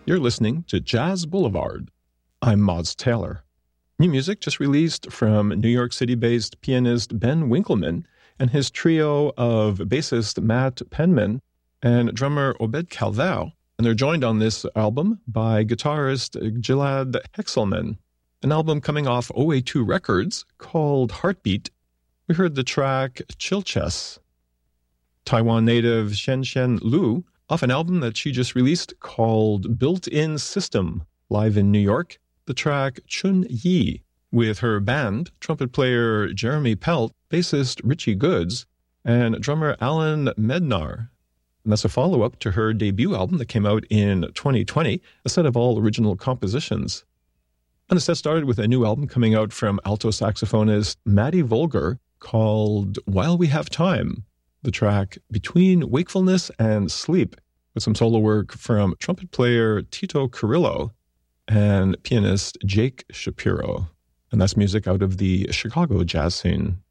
You're listening to Jazz Boulevard. I'm Mods Taylor. New music just released from New York City-based pianist Ben Winkleman and his trio of bassist Matt Penman and drummer Obed Calval. And they're joined on this album by guitarist Gilad Hexelman, an album coming off OA2 Records called Heartbeat. We heard the track Chilches. Taiwan native Shen Shen Lu off an album that she just released called Built-In System, live in New York, the track Chun Yi, with her band, trumpet player Jeremy Pelt, bassist Richie Goods, and drummer Alan Mednar. And that's a follow-up to her debut album that came out in 2020, a set of all original compositions. And the set started with a new album coming out from alto saxophonist Maddie Volger called While We Have Time, the track Between Wakefulness and Sleep, with some solo work from trumpet player Tito Carrillo and pianist Jake Shapiro. And that's music out of the Chicago jazz scene.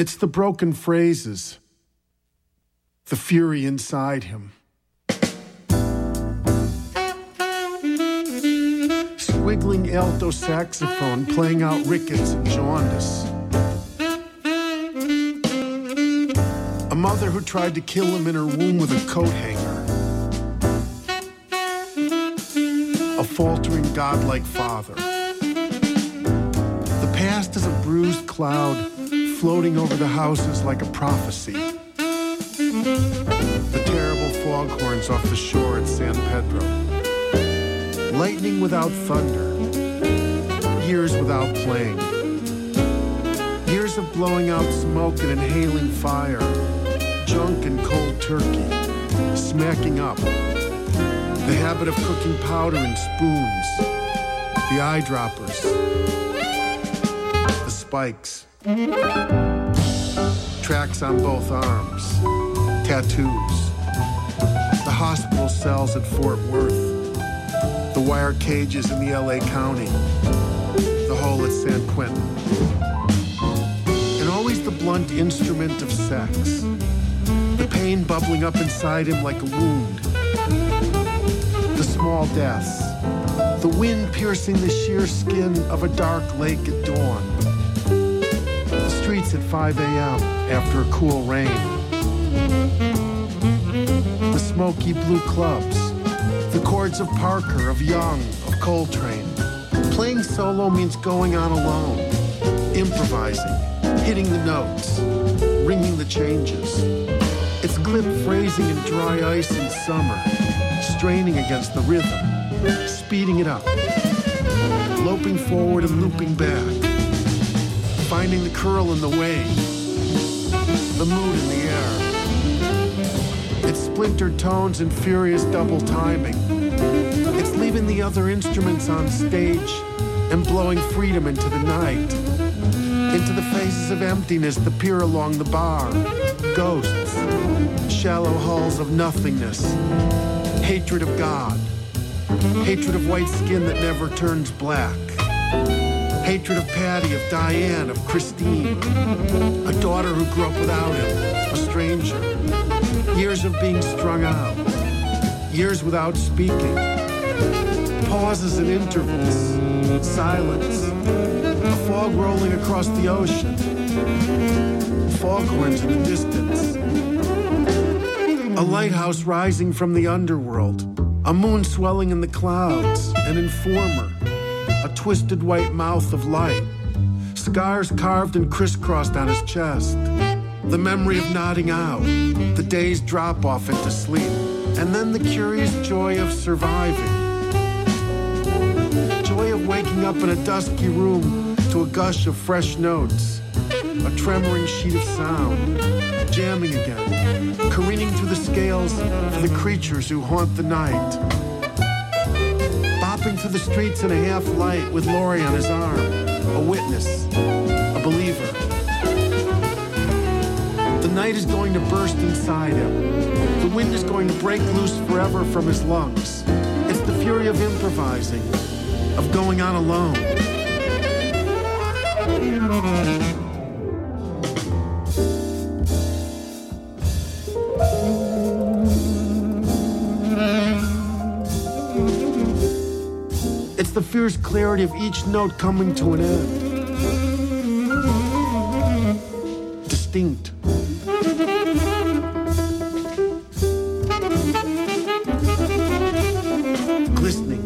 It's the broken phrases, the fury inside him. Squiggling alto saxophone playing out rickets and jaundice. A mother who tried to kill him in her womb with a coat hanger. A faltering godlike father. The past is a bruised cloud floating over the houses like a prophecy. The terrible foghorns off the shore at San Pedro. Lightning without thunder. Years without playing. Years of blowing out smoke and inhaling fire. Junk and cold turkey. Smacking up. The habit of cooking powder in spoons. The eyedroppers. The spikes. Tracks on both arms. Tattoos. The hospital cells at Fort Worth. The wire cages in the LA County. The hole at San Quentin. And always the blunt instrument of sex. The pain bubbling up inside him like a wound. The small deaths. The wind piercing the sheer skin of a dark lake at dawn. The streets at 5 a.m. after a cool rain. The smoky blue clubs. The chords of Parker, of Young, of Coltrane. Playing solo means going on alone. Improvising. Hitting the notes. Ringing the changes. It's clipped phrasing in dry ice in summer. Straining against the rhythm. Speeding it up. Loping forward and looping back. Finding the curl in the wave. The mood in the air. It's splintered tones and furious double timing. It's leaving the other instruments on stage and blowing freedom into the night. Into the faces of emptiness that peer along the bar. Ghosts. Shallow halls of nothingness. Hatred of God. Hatred of white skin that never turns black. Hatred of Patty, of Diane, of Christine. A daughter who grew up without him. A stranger. Years of being strung out. Years without speaking. Pauses and intervals. Silence. A fog rolling across the ocean. Foghorns in the distance. A lighthouse rising from the underworld. A moon swelling in the clouds. An informer. A twisted white mouth of light. Scars carved and crisscrossed on his chest. The memory of nodding out. The day's drop off into sleep. And then the curious joy of surviving. Joy of waking up in a dusky room to a gush of fresh notes. A tremoring sheet of sound. Jamming again. Careening through the scales for the creatures who haunt the night. Bopping through the streets in a half light with Laurie on his arm. A witness. A believer. The night is going to burst inside him. The wind is going to break loose forever from his lungs. It's the fury of improvising, of going on alone. It's the fierce clarity of each note coming to an end. Distinct. Glistening.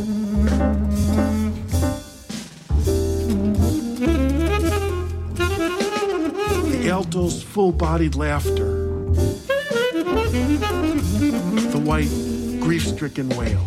The alto's full-bodied laughter. The white, grief-stricken wail.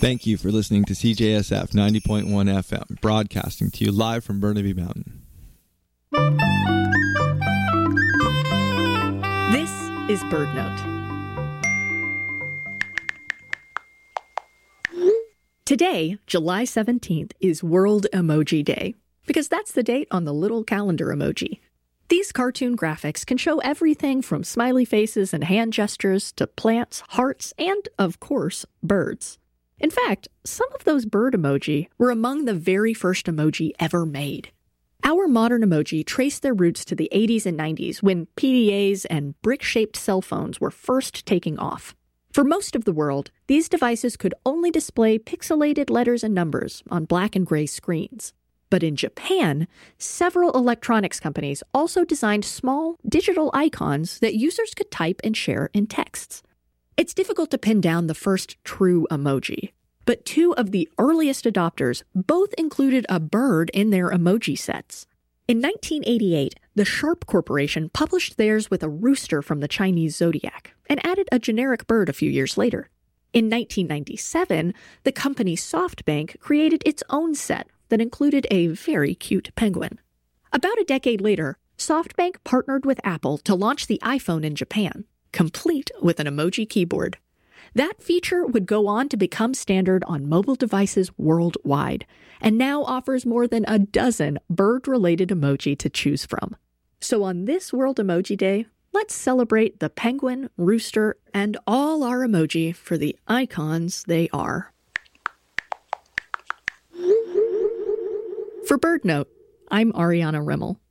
Thank you for listening to CJSF 90.1 FM, broadcasting to you live from Burnaby Mountain. This is BirdNote. Today, July 17th, is World Emoji Day, because that's the date on the little calendar emoji. These cartoon graphics can show everything from smiley faces and hand gestures to plants, hearts, and, of course, birds. In fact, some of those bird emoji were among the very first emoji ever made. Our modern emoji trace their roots to the 80s and 90s when PDAs and brick-shaped cell phones were first taking off. For most of the world, these devices could only display pixelated letters and numbers on black and gray screens. But in Japan, several electronics companies also designed small digital icons that users could type and share in texts. It's difficult to pin down the first true emoji, but two of the earliest adopters both included a bird in their emoji sets. In 1988, the Sharp Corporation published theirs with a rooster from the Chinese zodiac and added a generic bird a few years later. In 1997, the company SoftBank created its own set that included a very cute penguin. About a decade later, SoftBank partnered with Apple to launch the iPhone in Japan, complete with an emoji keyboard. That feature would go on to become standard on mobile devices worldwide, and now offers more than a dozen bird-related emoji to choose from. So on this World Emoji Day, let's celebrate the penguin, rooster, and all our emoji for the icons they are. For BirdNote, I'm Ariana Rimmel.